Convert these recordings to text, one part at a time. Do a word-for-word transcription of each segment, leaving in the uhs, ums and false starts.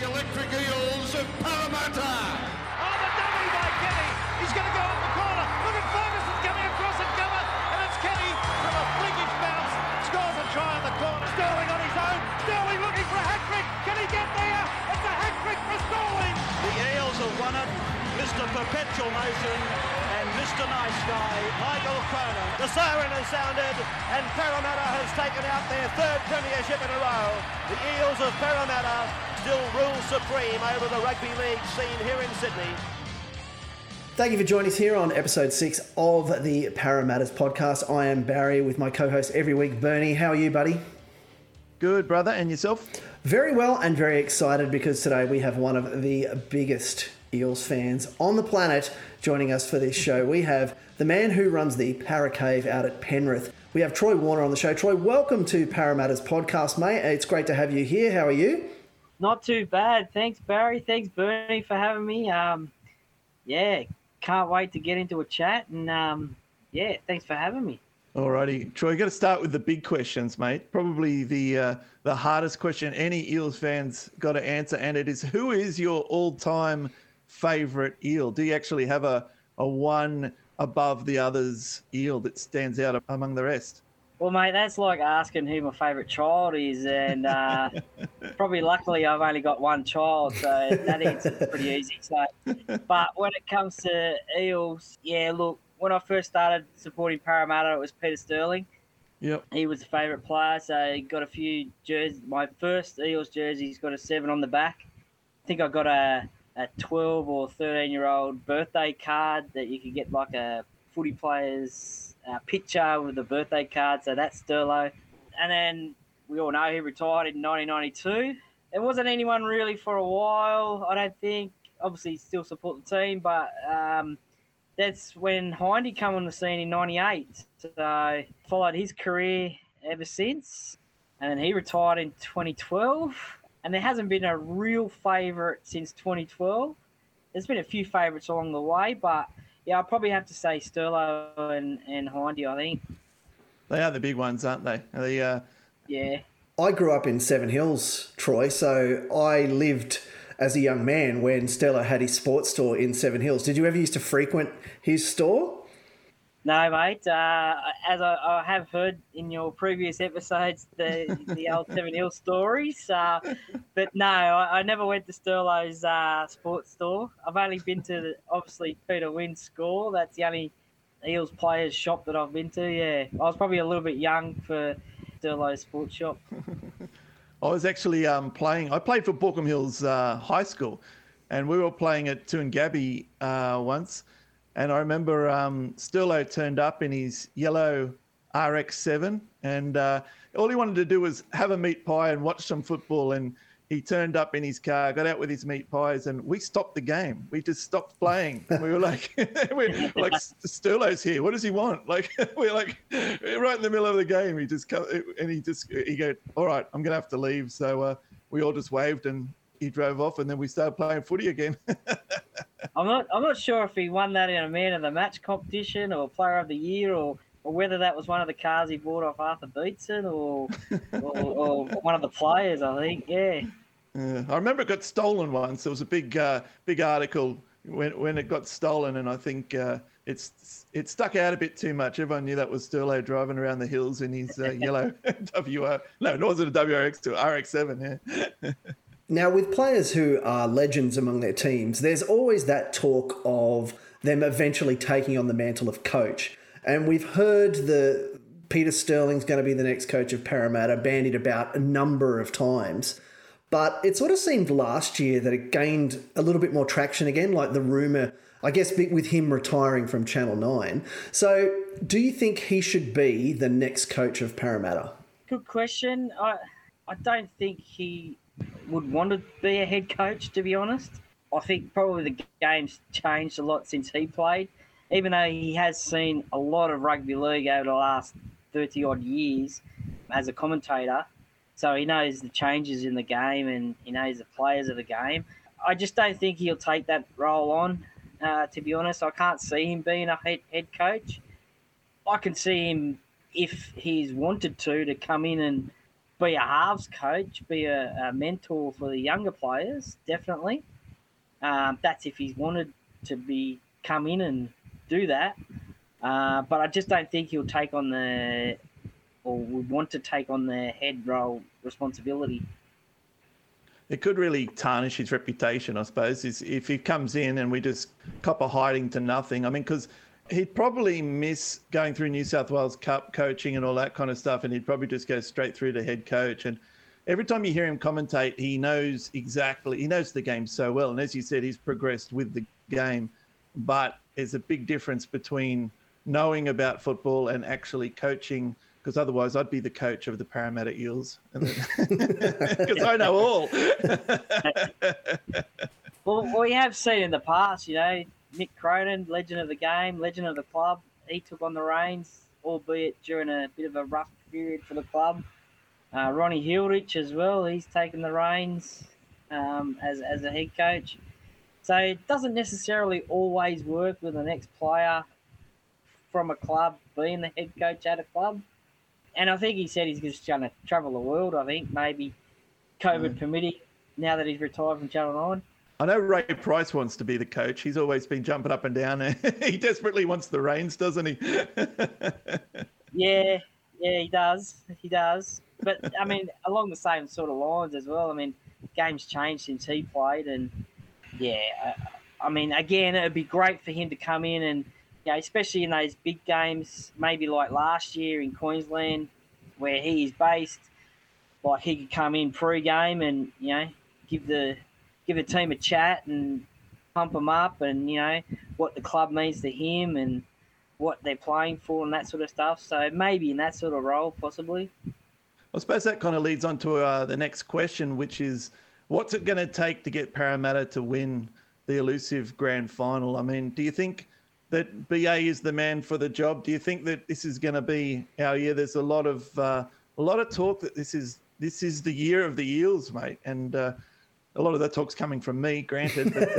electric Eels of Parramatta. Oh, the dummy by Kenny. He's going to go up the corner. Look at Ferguson coming across and cover. And it's Kenny from a freakish bounce. Scores a try in the corner. Sterling on his own. Sterling looking for a hat-trick. Can he get there? It's a hat-trick for Sterling. The Eels have won it. Mister Perpetual Motion and Mister Nice Guy, Michael Cronin. The siren has sounded and Parramatta has taken out their third premiership in a row. The Eels of Parramatta still rule supreme over the rugby league scene here in Sydney. Thank you for joining us here on episode six of the Parramatta's podcast. I am Barry with my co-host every week, Bernie. How are you, buddy? Good, brother. And yourself? Very well and very excited because today we have one of the biggest Eels fans on the planet joining us for this show. We have the man who runs the Parra Cave out at Penrith. We have Troy Warner on the show. Troy, welcome to Parramatta's podcast, mate. It's great to have you here. How are you? Not too bad. Thanks, Barry. Thanks, Bernie, for having me. Um, yeah, can't wait to get into a chat. And, um, yeah, thanks for having me. Alrighty. Troy, you got to start with the big questions, mate. Probably the uh, the hardest question any Eels fans got to answer, and it is, who is your all-time favourite Eel? Do you actually have a, a one above the others Eel that stands out among the rest? Well, mate, that's like asking who my favourite child is, and uh, probably luckily I've only got one child, so that answer's pretty easy. So, but when it comes to Eels, yeah, look, when I first started supporting Parramatta, it was Peter Sterling. Yep. He was a favourite player, so he got a few jerseys. My first Eels jersey's got a seven on the back. I think I got a, a twelve or thirteen-year-old birthday card that you could get like a footy player's uh, picture with a birthday card, so that's Sterlo. And then we all know he retired in nineteen ninety-two. There wasn't anyone really for a while, I don't think. Obviously, still support the team, but... Um, That's when Hindy came on the scene in ninety-eight. So I followed his career ever since. And then he retired in twenty twelve. And there hasn't been a real favourite since twenty twelve. There's been a few favourites along the way. But, yeah, I'll probably have to say Sterlo and, and Hindy, I think. They are the big ones, aren't they? They uh... Yeah. I grew up in Seven Hills, Troy, so I lived as a young man when Stella had his sports store in Seven Hills. Did you ever used to frequent his store? No, mate. Uh, as I, I have heard in your previous episodes, the the old Seven Hills stories. Uh, but no, I, I never went to Sterlo's uh, sports store. I've only been to, the, obviously, Peter Wynn's Score. That's the only Eels players shop that I've been to, yeah. I was probably a little bit young for Sterlo's sports shop. I was actually um, playing, I played for Borkham Hills uh, High School, and we were playing at Toongabbie uh, once, and I remember um, Sterlo turned up in his yellow R X seven, and uh, all he wanted to do was have a meat pie and watch some football, and he turned up in his car, got out with his meat pies, and we stopped the game. We just stopped playing. We were like, we're like, Sterlo's here. What does he want? Like, we're like, right in the middle of the game. He just come, and he just, he go, all right, I'm going to have to leave. So uh, we all just waved, and he drove off, and then we started playing footy again. I'm not, I'm not sure if he won that in a man of the match competition or player of the year, or, or whether that was one of the cars he bought off Arthur Beetson or, or, or one of the players, I think. Yeah. Yeah, I remember it got stolen once. There was a big, uh, big article when when it got stolen, and I think uh, it's it stuck out a bit too much. Everyone knew that was Sterlo driving around the hills in his uh, yellow W R. No, it wasn't a W R X, to R X seven. Yeah. Now, with players who are legends among their teams, there's always that talk of them eventually taking on the mantle of coach, and we've heard the Peter Sterling's going to be the next coach of Parramatta bandied about a number of times. But it sort of seemed last year that it gained a little bit more traction again, like the rumour, I guess, with him retiring from Channel nine. So do you think he should be the next coach of Parramatta? Good question. I I don't think he would want to be a head coach, to be honest. I think probably the game's changed a lot since he played, even though he has seen a lot of rugby league over the last thirty-odd years as a commentator. So he knows the changes in the game and he knows the players of the game. I just don't think he'll take that role on, uh, to be honest. I can't see him being a head, head coach. I can see him, if he's wanted to, to come in and be a halves coach, be a, a mentor for the younger players, definitely. Um, that's if he's wanted to be come in and do that. Uh, but I just don't think he'll take on the, or would want to take on the head role responsibility. It could really tarnish his reputation, I suppose, is if he comes in and we just cop a hiding to nothing. I mean, because he'd probably miss going through New South Wales Cup coaching and all that kind of stuff, and he'd probably just go straight through to head coach. And every time you hear him commentate, he knows exactly, he knows the game so well. And as you said, he's progressed with the game. But there's a big difference between knowing about football and actually coaching, because otherwise I'd be the coach of the Parramatta Eels, because I know all. Well, we have seen in the past, you know, Mick Cronin, legend of the game, legend of the club, he took on the reins, albeit during a bit of a rough period for the club. Uh, Ronnie Hilditch as well, he's taken the reins um, as, as a head coach. So it doesn't necessarily always work with the next player from a club being the head coach at a club. And I think he said he's just going to travel the world, I think, maybe COVID mm. permitting, now that he's retired from Channel nine. I know Ray Price wants to be the coach. He's always been jumping up and down. He desperately wants the reins, doesn't he? yeah, yeah, he does. He does. But, I mean, along the same sort of lines as well. I mean, game's changed since he played. And, yeah, I, I mean, again, it would be great for him to come in and, you know, especially in those big games, maybe like last year in Queensland, where he is based, like he could come in pre-game and, you know, give the give the team a chat and pump them up and, you know, what the club means to him and what they're playing for and that sort of stuff. So maybe in that sort of role, possibly. I suppose that kind of leads on to uh, the next question, which is, what's it going to take to get Parramatta to win the elusive grand final? I mean, do you think that B A is the man for the job? Do you think that this is going to be our year? There's a lot of uh, a lot of talk that this is this is the year of the Eels, mate, and uh, a lot of that talk's coming from me, granted. But,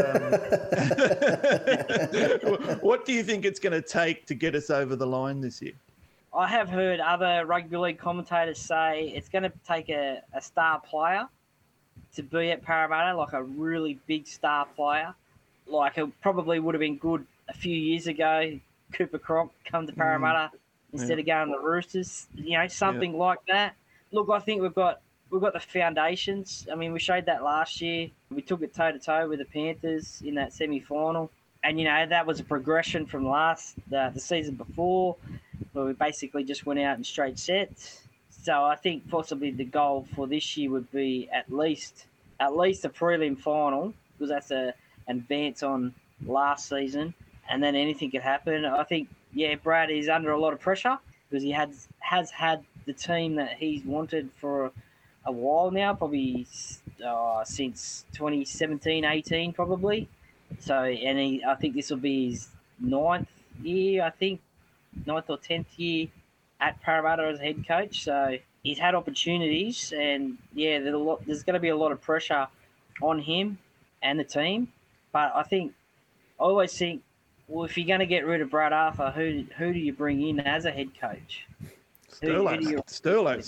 um, what do you think it's going to take to get us over the line this year? I have heard other rugby league commentators say it's going to take a, a star player to be at Parramatta, like a really big star player. Like it probably would have been good a few years ago, Cooper Cronk come to Parramatta mm. instead yeah. of going to the Roosters. You know, something yeah. like that. Look, I think we've got we've got the foundations. I mean, we showed that last year. We took it toe to toe with the Panthers in that semi final, and you know that was a progression from last uh, the season before, where we basically just went out in straight sets. So I think possibly the goal for this year would be at least at least a prelim final, because that's a an advance on last season, and then anything could happen. I think, yeah, Brad is under a lot of pressure because he has has had the team that he's wanted for a while now, probably uh, since twenty seventeen eighteen probably. So, and he, I think this will be his ninth year, I think, ninth or tenth year at Parramatta as head coach. So he's had opportunities, and yeah, there's, a lot, there's going to be a lot of pressure on him and the team. But I think, I always think, well, if you're going to get rid of Brad Arthur, who who do you bring in as a head coach? Sterlo. You... Sterlo.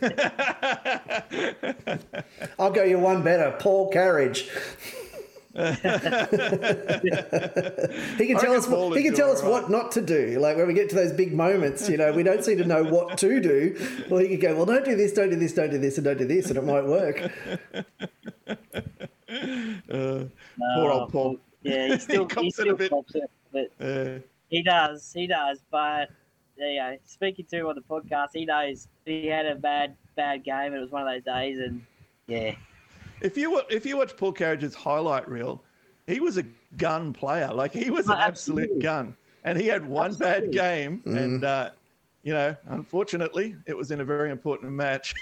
I'll go you one better, Paul Carriage. he can tell us. What, he can tell us right. what not to do. Like when we get to those big moments, you know, we don't seem to know what to do. Well, he can go, well, don't do this, don't do this, don't do this, and don't do this, and it might work. Uh, poor old Paul. Yeah, he still he, he still pops it, but uh, he does, he does. But you know, speaking to him on the podcast, he knows he had a bad bad game. It was one of those days, and yeah. If you if you watch Paul Carriage's highlight reel, he was a gun player. Like he was an oh, absolute gun, and he had one absolutely. bad game, mm. and uh, you know, unfortunately, it was in a very important match.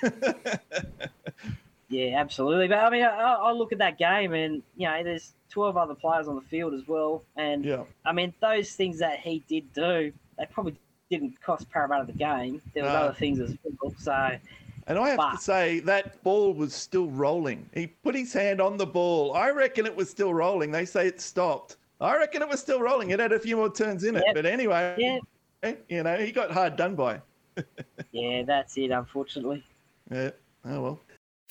Yeah, absolutely. But I mean, I, I look at that game, and you know, there's twelve other players on the field as well, and yeah. I mean, those things that he did do, they probably didn't cost Parramatta the game. There was no. other things as well. So. And I have but, to say, that ball was still rolling. He put his hand on the ball. I reckon it was still rolling. They say it stopped. I reckon it was still rolling. It had a few more turns in it. Yep. But anyway, yep. you know, he got hard done by. Yeah, that's it, unfortunately. Yeah, Oh, well.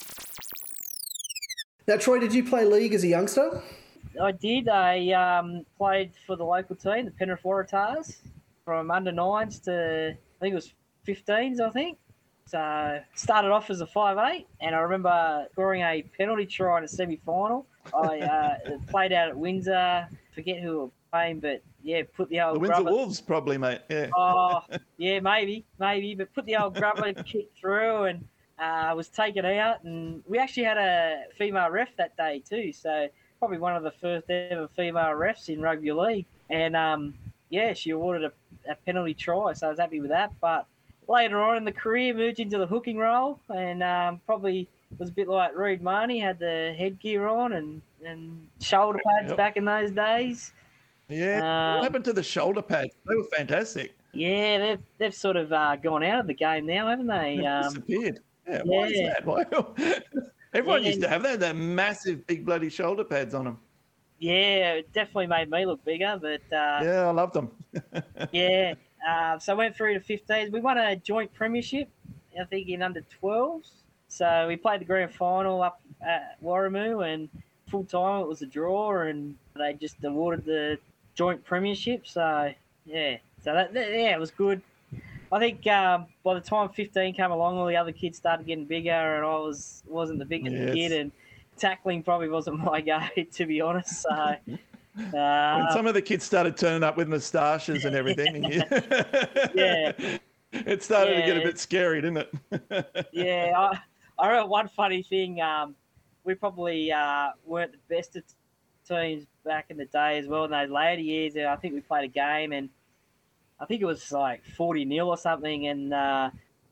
Now, Troy, did you play league as a youngster? I did. I um, played for the local team, the Penrith Waratahs, from under nines to, I think it was fifteens, I think. So started off as a five eight, and I remember scoring a penalty try in a semi-final. I uh, played out at Windsor. Forget who we were playing, but yeah, put the old The Windsor grubber. Wolves, probably, mate. Yeah. Oh, yeah, maybe, maybe, but put the old grubber kick through, and uh, was taken out. And we actually had a female ref that day too, so probably one of the first ever female refs in rugby league. And um, yeah, she awarded a, a penalty try, so I was happy with that. But later on in the career, moved into the hooking role, and um, probably was a bit like Reed Marnie, had the headgear on and, and shoulder pads Yep. back in those days. Yeah. Um, what happened to the shoulder pads? They were fantastic. Yeah, they've they've sort of uh, gone out of the game now, haven't they? They Um, disappeared. Yeah, why is yeah. that? Why? Everyone Yeah. used to have that, that massive, big bloody shoulder pads on them. yeah, it definitely made me look bigger, but uh, Yeah, I loved them. yeah. Uh, so I went through to fifteens. We won a joint premiership, I think, in under twelves. So we played the grand final up at Warramoo, and full time it was a draw, and they just awarded the joint premiership. So yeah, so that, that yeah, it was good. I think um, by the time fifteen came along, all the other kids started getting bigger, and I was wasn't the biggest Yes. kid, and tackling probably wasn't my go, to be honest. So. When Uh, some of the kids started turning up with moustaches and everything, and you- Yeah. it started to get a Yeah. bit scary, didn't it? yeah, I, I remember one funny thing. Um, we probably uh, weren't the best of teams back in the day as well. In those later years, I think we played a game, and I think it was like forty nil or something, and uh,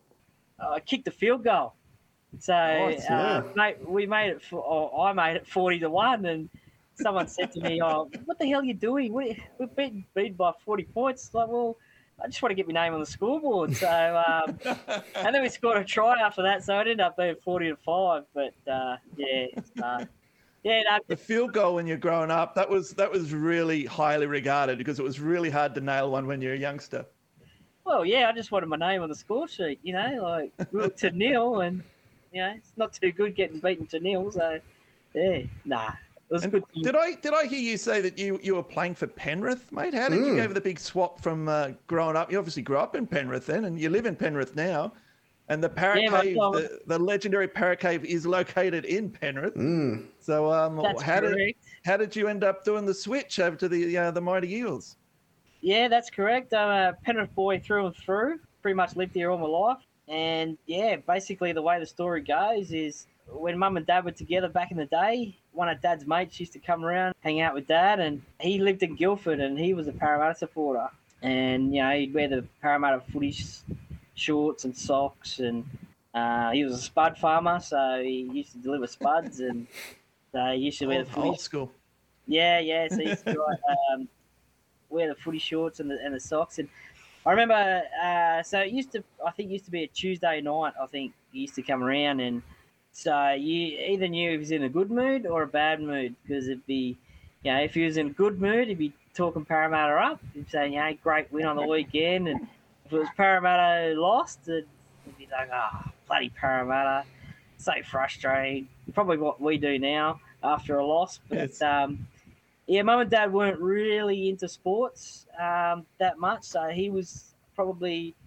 I kicked a field goal. So, Nice, yeah. uh, mate, we made it. For, or I made it forty to one, and someone said to me, "Oh, what the hell are you doing? We, we're beaten, beaten by forty points." It's like, well, I just want to get my name on the scoreboard. So, um, and then we scored a try after that, so it ended up being forty to five. But uh, yeah, uh, yeah, no, The field goal when you're growing up, that was that was really highly regarded because it was really hard to nail one when you're a youngster. well, yeah, I just wanted my name on the score sheet. You know, like we were to nil, and you know, it's not too good getting beaten to nil. So, yeah, nah. It was And good. did I did I hear you say that you, you were playing for Penrith, mate? How did you go for the big swap from uh, growing up? You obviously grew up in Penrith then, and you live in Penrith now. And the Parrot Yeah, Cave, but, um, the, the legendary Parrot Cave, is located in Penrith. Mm. So, um, That's how did correct. how did you end up doing the switch over to the uh, the Mighty Eels? Yeah, that's correct. I'm a Penrith boy through and through. Pretty much lived here all my life. And yeah, basically the way the story goes is when Mum and Dad were together back in the day, one of Dad's mates used to come around, hang out with Dad, and he lived in Guildford, and he was a Parramatta supporter. And, you know, he'd wear the Parramatta footy sh- shorts and socks, and uh, he was a spud farmer, so he used to deliver spuds, and so he used to wear Old, the footy old school. yeah, yeah. So he used to like, um, wear the footy shorts and the and the socks. And I remember, uh, so it used to, I think, it used to be a Tuesday night. I think he used to come around, and so you either knew if he was in a good mood or a bad mood, because it'd be, you know, if he was in a good mood, he'd be talking Parramatta up, he'd saying, you know, great win on the weekend, and if it was Parramatta lost, it'd be like, oh, bloody Parramatta, so frustrating. Probably what we do now after a loss, but. Yes. Um, Yeah, Mum and Dad weren't really into sports um, that much, so he was probably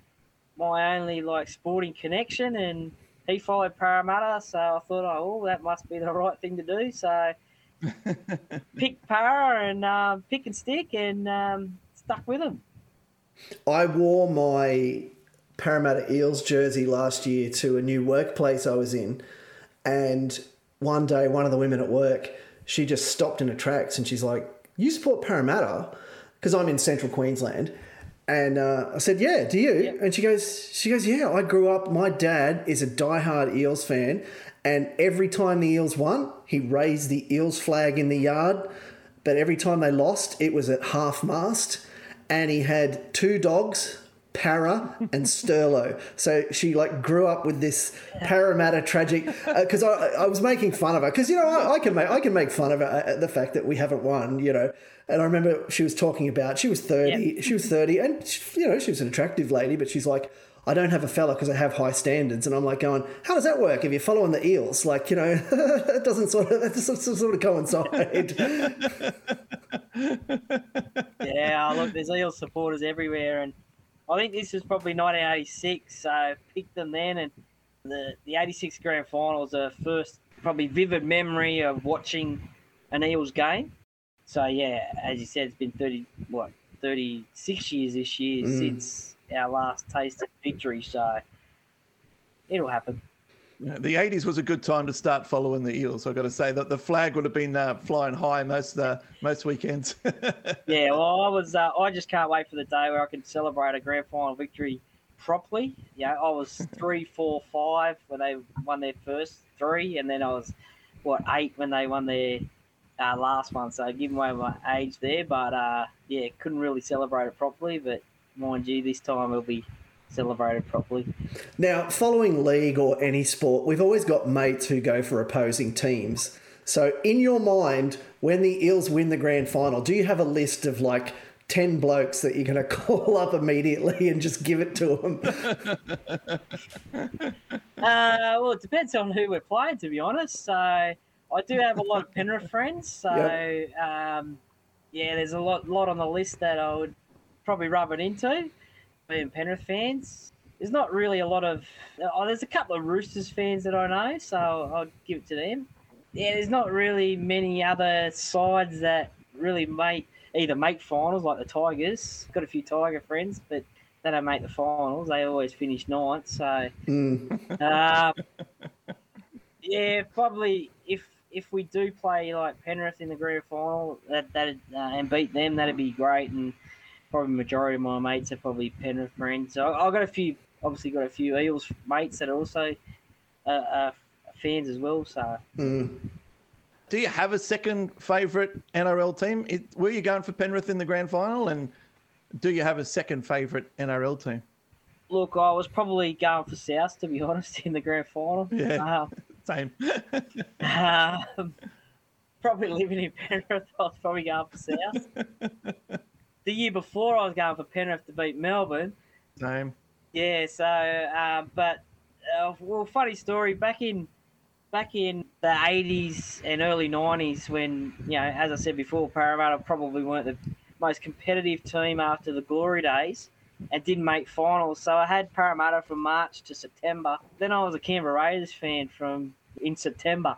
my only like sporting connection, and he followed Parramatta, so I thought, oh, well, that must be the right thing to do. So picked Para and um, pick and stick, and um, stuck with him. I wore my Parramatta Eels jersey last year to a new workplace I was in, and one day one of the women at work, she just stopped in her tracks and she's like, "You support Parramatta?" Because I'm in central Queensland. And uh, I said, "Yeah, do you?" Yep. And she goes, she goes, "Yeah, I grew up, my dad is a diehard Eels fan, and every time the Eels won, he raised the Eels flag in the yard, but every time they lost, it was at half-mast, and he had two dogs, Para and Sterlo." So she like grew up with this Parramatta tragic, because uh, I, I was making fun of her, because, you know, I, I can make I can make fun of her at the fact that we haven't won, you know. And I remember she was talking about, she was thirty, Yep. she was thirty, and, she, you know, she was an attractive lady, but she's like, I don't have a fella because I have high standards. And I'm like going, how does that work if you're following the Eels? Like, you know, that doesn't sort of, that doesn't sort of coincide. Yeah, look, there's Eels supporters everywhere. And I think this was probably nineteen eighty-six, so I picked them then. And the, the eighty-six grand final was the first probably vivid memory of watching an Eels game. So, yeah, as you said, it's been thirty, what, thirty-six years this year mm. since our last taste of victory. So it'll happen. Yeah, the eighties was a good time to start following the Eels. I've got to say that the flag would have been uh, flying high most uh, most weekends. Yeah, well, I was. Uh, I just can't wait for the day where I can celebrate a grand final victory properly. Yeah, I was three, four, five when they won their first three, and then I was what eight when they won their uh, last one. So giving away my age there, but uh, yeah, couldn't really celebrate it properly. But mind you, this time it'll be celebrated properly. Now, following league or any sport, we've always got mates who go for opposing teams. So in your mind, when the Eels win the grand final, do you have a list of like ten blokes that you're going to call up immediately and just give it to them? uh, well, it depends on who we're playing, to be honest. So I do have a lot of Penrith friends. So yep. um, yeah, there's a lot, lot on the list that I would probably rub it into. Being Penrith fans, there's not really a lot of. Oh, there's a couple of Roosters fans that I know, so I'll give it to them. Yeah, there's not really many other sides that really make either make finals like the Tigers. Got a few Tiger friends, but they don't make the finals. They always finish ninth. So, mm. uh, yeah, probably if if we do play like Penrith in the grand final, that that uh, and beat them, that'd be great. And probably majority of my mates are probably Penrith friends. So I've got a few, obviously got a few Eels mates that are also uh, uh, fans as well. So, mm. Do you have a second favourite N R L team? It, were you going for Penrith in the grand final, and do you have a second favourite N R L team? Look, I was probably going for South, to be honest, in the grand final. Yeah, um, same. um, probably living in Penrith, I was probably going for South. The year before, I was going for Penrith to beat Melbourne. Same. Yeah, so, um, but, uh, well, funny story, back in back in the eighties and early nineties when, you know, as I said before, Parramatta probably weren't the most competitive team after the glory days and didn't make finals. So I had Parramatta from March to September. Then I was a Canberra Raiders fan from in September.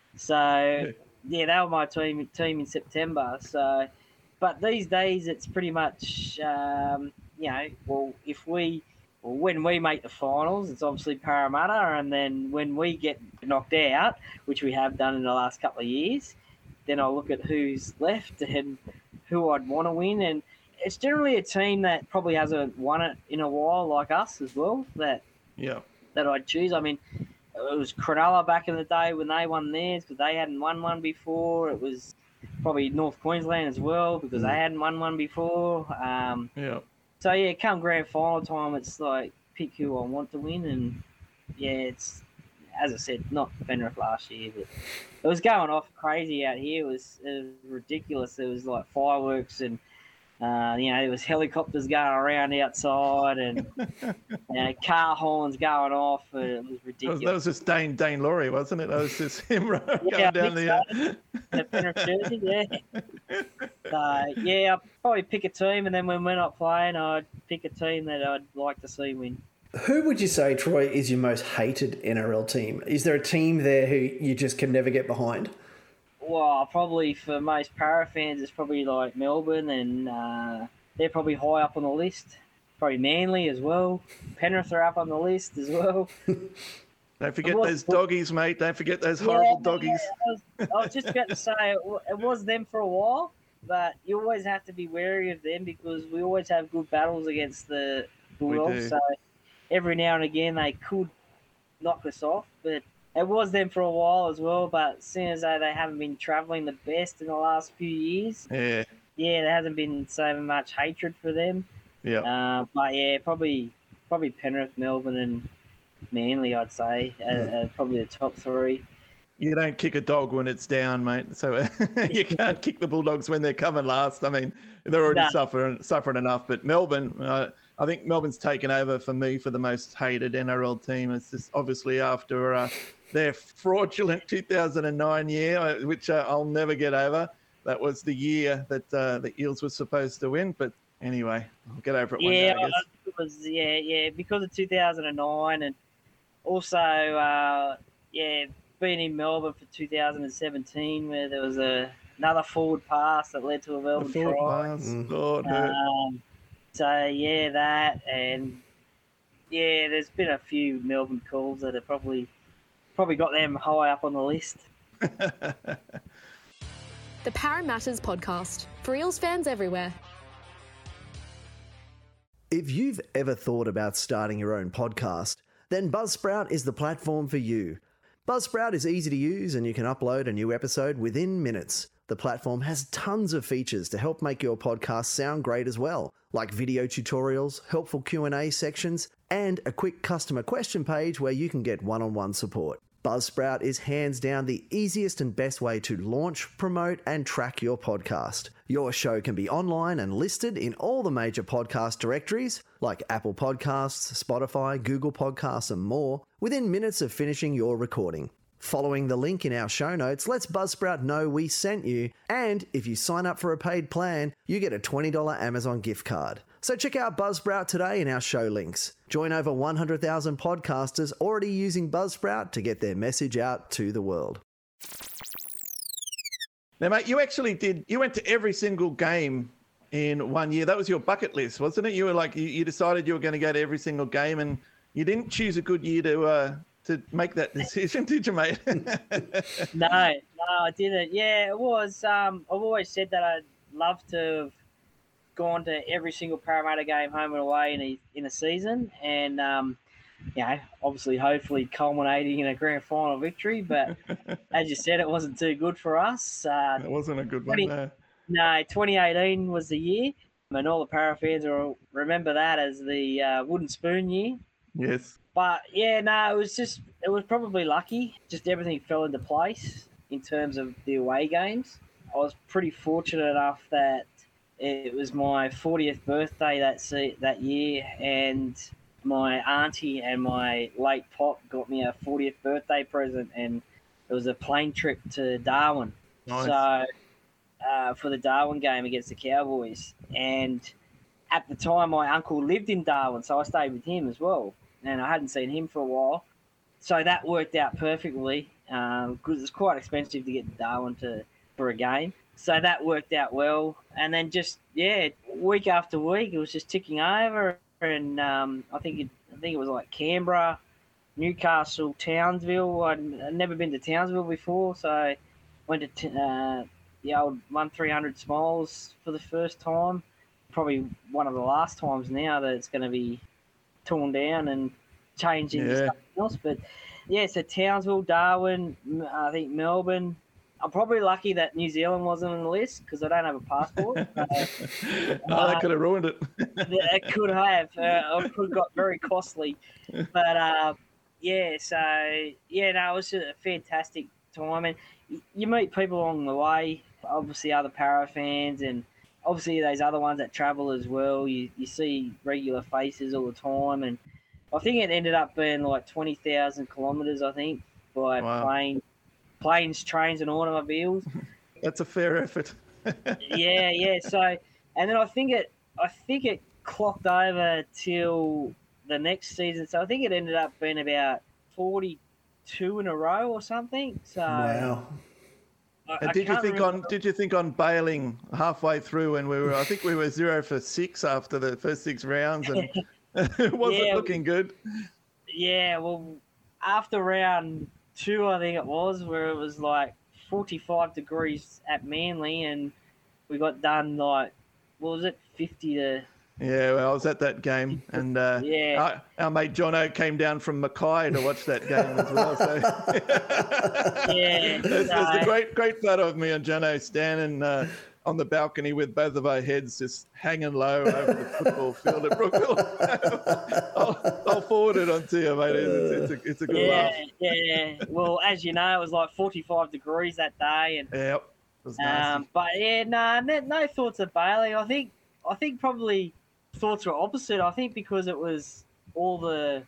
So, yeah, they were my team, team in September. So... But these days, it's pretty much, um, you know, well, if we, well, when we make the finals, it's obviously Parramatta, and then when we get knocked out, which we have done in the last couple of years, then I'll look at who's left and who I'd want to win. And it's generally a team that probably hasn't won it in a while, like us as well, that yeah, that I'd choose. I mean, it was Cronulla back in the day when they won theirs because they hadn't won one before. It was probably North Queensland as well because mm. they hadn't won one before. Um, yeah. So, yeah, come grand final time, it's like pick who I want to win. And, yeah, it's, as I said, not Penrith last year, but it was going off crazy out here. It was, it was ridiculous. There was, like, fireworks and, uh, you know, there was helicopters going around outside and you know, car horns going off. And it was ridiculous. That was, that was just Dane, Dane Laurie, wasn't it? That was just him going yeah, down the... So. The Penrith jersey, yeah. So, yeah, I'd probably pick a team, and then when we're not playing, I'd pick a team that I'd like to see win. Who would you say, Troy, is your most hated N R L team? Is there a team there who you just can never get behind? Well, probably for most Para fans, it's probably like Melbourne, and uh, they're probably high up on the list. Probably Manly as well. Penrith are up on the list as well. Don't forget was, those doggies, mate. Don't forget those horrible yeah, doggies. Yeah, I, was, I was just about to say, it, it was them for a while, but you always have to be wary of them because we always have good battles against the Bulldogs. So every now and again they could knock us off, but it was them for a while as well. But seeing as though they haven't been travelling the best in the last few years, yeah, yeah, there hasn't been so much hatred for them. Yeah, uh, but yeah, probably probably Penrith, Melbourne, and Manly, I'd say, uh, uh, probably the top three. you don't kick a dog when it's down, mate. So you can't kick the Bulldogs when they're coming last. I mean, they're already nah. suffering suffering enough. But Melbourne, uh, I think Melbourne's taken over for me for the most hated N R L team. It's just obviously after uh, their fraudulent two thousand nine year, which uh, I'll never get over. That was the year that uh, the Eels were supposed to win. But anyway, I'll get over it one yeah, day, I guess. It was, yeah, yeah, because of two thousand nine and also, uh, yeah, being in Melbourne for two thousand seventeen where there was a another forward pass that led to a Melbourne forward try. Pass. Mm. Lord, um, so, yeah, that and, yeah, there's been a few Melbourne calls that have probably probably got them high up on the list. The Parramatta's podcast for Eels fans everywhere. If you've ever thought about starting your own podcast, then Buzzsprout is the platform for you. Buzzsprout is easy to use and you can upload a new episode within minutes. The platform has tons of features to help make your podcast sound great as well, like video tutorials, helpful Q and A sections, and a quick customer question page where you can get one-on-one support. Buzzsprout is hands down the easiest and best way to launch, promote, and track your podcast. Your show can be online and listed in all the major podcast directories like Apple Podcasts, Spotify, Google Podcasts, and more within minutes of finishing your recording. Following the link in our show notes lets Buzzsprout know we sent you, and if you sign up for a paid plan, you get a twenty dollars Amazon gift card. So check out Buzzsprout today in our show links. Join over one hundred thousand podcasters already using Buzzsprout to get their message out to the world. Now, mate, you actually did, you went to every single game in one year. That was your bucket list, wasn't it? You were like, you, you decided you were going to go to every single game, and you didn't choose a good year to uh, to make that decision, did you, mate? no, no, I didn't. Yeah, it was. Um, I've always said that I'd love to have gone to every single Parramatta game home and away in a, in a season, and um, you know, obviously, hopefully culminating in a grand final victory. But as you said, it wasn't too good for us. Uh, it wasn't a good one, twenty, no. No, twenty eighteen was the year, and all the Para fans will remember that as the uh, wooden spoon year. Yes. But yeah, no, it was just, it was probably lucky. Just everything fell into place in terms of the away games. I was pretty fortunate enough that it was my fortieth birthday that se- that year, and my auntie and my late pop got me a fortieth birthday present, and it was a plane trip to Darwin. Nice. So uh, for the Darwin game against the Cowboys. And at the time, my uncle lived in Darwin, so I stayed with him as well. And I hadn't seen him for a while. So that worked out perfectly because um, it's quite expensive to get to Darwin to, for a game. So that worked out well. And then just, yeah, week after week, it was just ticking over. And um, I think it, I think it was like Canberra, Newcastle, Townsville. I'd, I'd never been to Townsville before, so I went to t- uh, the old one three hundred Smiles for the first time. Probably one of the last times now that it's going to be torn down and changed into yeah. something else. But yeah, so Townsville, Darwin, I think Melbourne. I'm probably lucky that New Zealand wasn't on the list because I don't have a passport. So, oh, uh, that could have ruined it. It could have. Uh, it could have got very costly. But uh, yeah, so yeah, no, it was a fantastic time. And you meet people along the way, obviously other Para fans and obviously those other ones that travel as well. You you see regular faces all the time. And I think it ended up being like twenty thousand kilometres, I think, by wow. plane. Planes, trains, and automobiles. That's a fair effort. yeah, yeah. So, and then I think it, I think it clocked over till the next season. So I think it ended up being about forty-two in a row or something. So, wow. I, and I did you think remember. on? Did you think on bailing halfway through when we were? I think we were zero for six after the first six rounds, and it wasn't yeah, looking good. Yeah, well, after round two, I think it was, where it was like forty-five degrees at Manly, and we got done like, what was it, fifty to... Yeah, well, I was at that game, and uh, yeah. our, our mate Jono came down from Mackay to watch that game as well. So yeah, there's, so... there's a great, great photo of me and Jono standing uh, on the balcony with both of our heads just hanging low over the football field at Brookville. I'll, I'll forward it on to you, mate. It's, it's, a, it's a good yeah, laugh. Yeah, well, as you know, it was like forty-five degrees that day, and Yep. It was nasty. um, but yeah, no, no, no thoughts of Bailey. I think, I think probably thoughts were opposite. I think because it was all the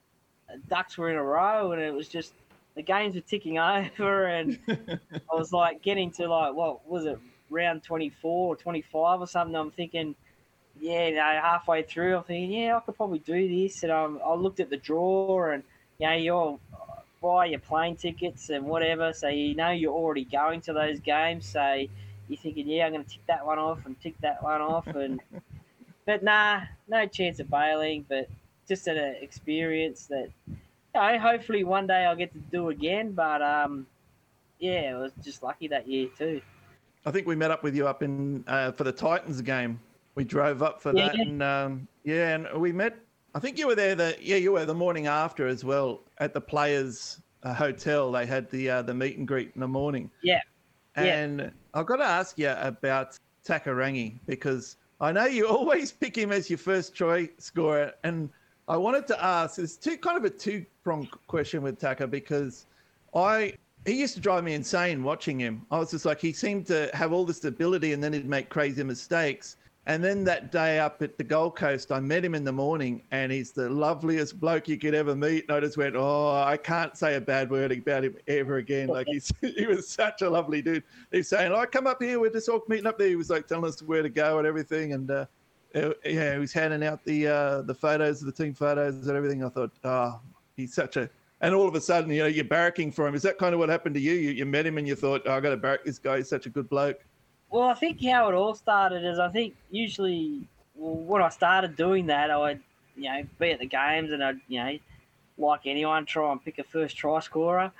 ducks were in a row, and it was just the games were ticking over, and I was like getting to like what was it, round twenty-four or twenty-five or something. I'm thinking, yeah, you know, halfway through, I'm thinking, yeah, I could probably do this, and um, I looked at the draw, and you know, you're buy your plane tickets and whatever, so you know you're already going to those games, so you're thinking, yeah, I'm going to tick that one off and tick that one off, and but nah, no chance of bailing, but just an experience that, you know, hopefully one day I'll get to do again, but um, yeah, I was just lucky that year too. I think we met up with you up in uh, for the Titans game. We drove up for Yeah. that, and um, yeah, and we met. I think you were there. The yeah, you were the morning after as well at the Players uh, Hotel. They had the uh, the meet and greet in the morning. Yeah, And yeah. I've got to ask you about Takarangi, because I know you always pick him as your first choice scorer, and I wanted to ask. It's two kind of a two pronged question with Taka, because I. He used to drive me insane watching him. I was just like, he seemed to have all this ability, and then he'd make crazy mistakes. And then that day up at the Gold Coast, I met him in the morning, and he's the loveliest bloke you could ever meet. And I just went, oh, I can't say a bad word about him ever again. Like, he's, he was such a lovely dude. He's saying, oh, come up here. We're just all meeting up there. He was like telling us where to go and everything. And, uh, yeah, he was handing out the uh, the photos, the team photos and everything. I thought, oh, he's such a... And all of a sudden, you know, you're barracking for him. Is that kind of what happened to you? You, you met him and you thought, oh, I got to barrack this guy. He's such a good bloke. Well, I think how it all started is I think usually well, when I started doing that, I would, you know, be at the games and I'd, you know, like anyone, try and pick a first try scorer.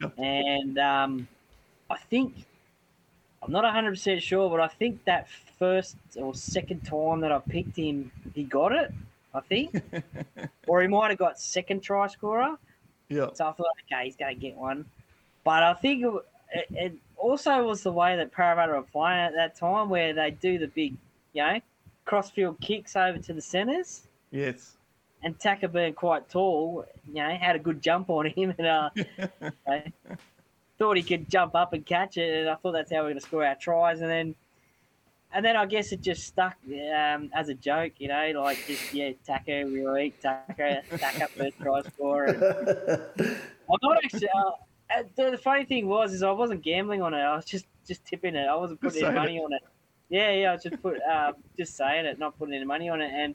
and um, I think, I'm not one hundred percent sure, but I think that first or second time that I picked him, he got it, I think. Or he might have got second try scorer. Yeah. So I thought, okay, he's going to get one. But I think it, it also was the way that Parramatta were playing at that time, where they do the big, you know, cross-field kicks over to the centres. Yes. And Taka, being quite tall, you know, had a good jump on him, and uh, I thought he could jump up and catch it, and I thought that's how we were going to score our tries. And then, and then I guess it just stuck um, as a joke, you know, like just yeah, Taka, we'll eat Taka, Taka first try scorer. And I'm not actually. Uh, the, the funny thing was, is I wasn't gambling on it. I was just, just tipping it. I wasn't putting any money on it. Yeah, yeah, I was just put, uh, just saying it, not putting any money on it, and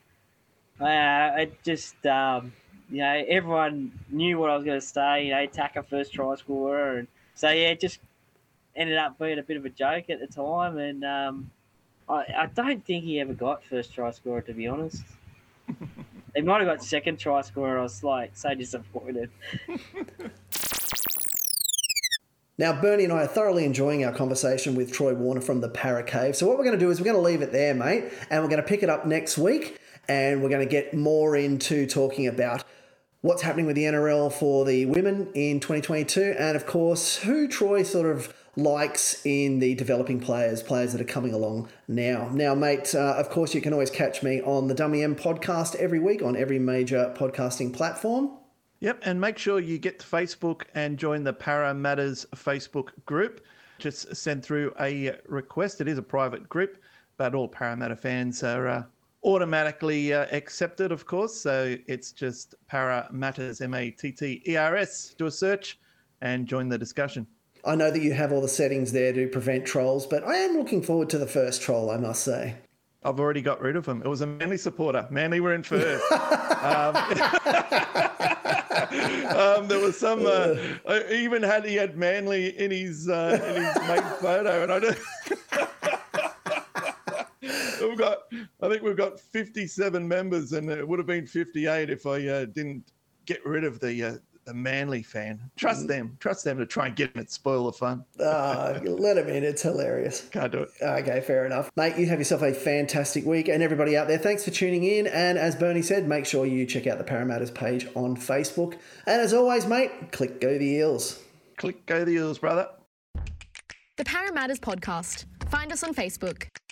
uh, it just, um, you know, everyone knew what I was going to say. You know, Taka first try scorer, and so yeah, it just ended up being a bit of a joke at the time, and um, I, I don't think he ever got first try scorer, to be honest. He might have got second try scorer. I was like so disappointed. Now, Bernie and I are thoroughly enjoying our conversation with Troy Warner from the Para Cave. So what we're going to do is we're going to leave it there, mate, and we're going to pick it up next week, and we're going to get more into talking about what's happening with the N R L for the women in twenty twenty-two, and of course, who Troy sort of likes in the developing players, players that are coming along now. Now, mate, uh, of course, you can always catch me on the Dummy M podcast every week on every major podcasting platform. Yep, and make sure you get to Facebook and join the Para Matters Facebook group. Just send through a request. It is a private group, but all Parramatta fans are uh, automatically uh, accepted, of course. So it's just Para Matters, M A T T E R S. Do a search and join the discussion. I know that you have all the settings there to prevent trolls, but I am looking forward to the first troll, I must say. I've already got rid of him. It was a Manly supporter. Manly were in first. um, um, there was some. Uh, I even had he had Manly in his uh, in his main photo, and I don't. we've got. I think we've got fifty-seven members, and it would have been fifty-eight if I uh, didn't get rid of the. Uh, The Manly fan. Trust them. Trust them to try and get him and spoil the fun. Ah, let him in. It's hilarious. Can't do it. Okay, fair enough. Mate, you have yourself a fantastic week. And everybody out there, thanks for tuning in. And as Bernie said, make sure you check out the Parramatta's page on Facebook. And as always, mate, click Go the Eels. Click Go the Eels, brother. The Parramatta's podcast, Find us on Facebook.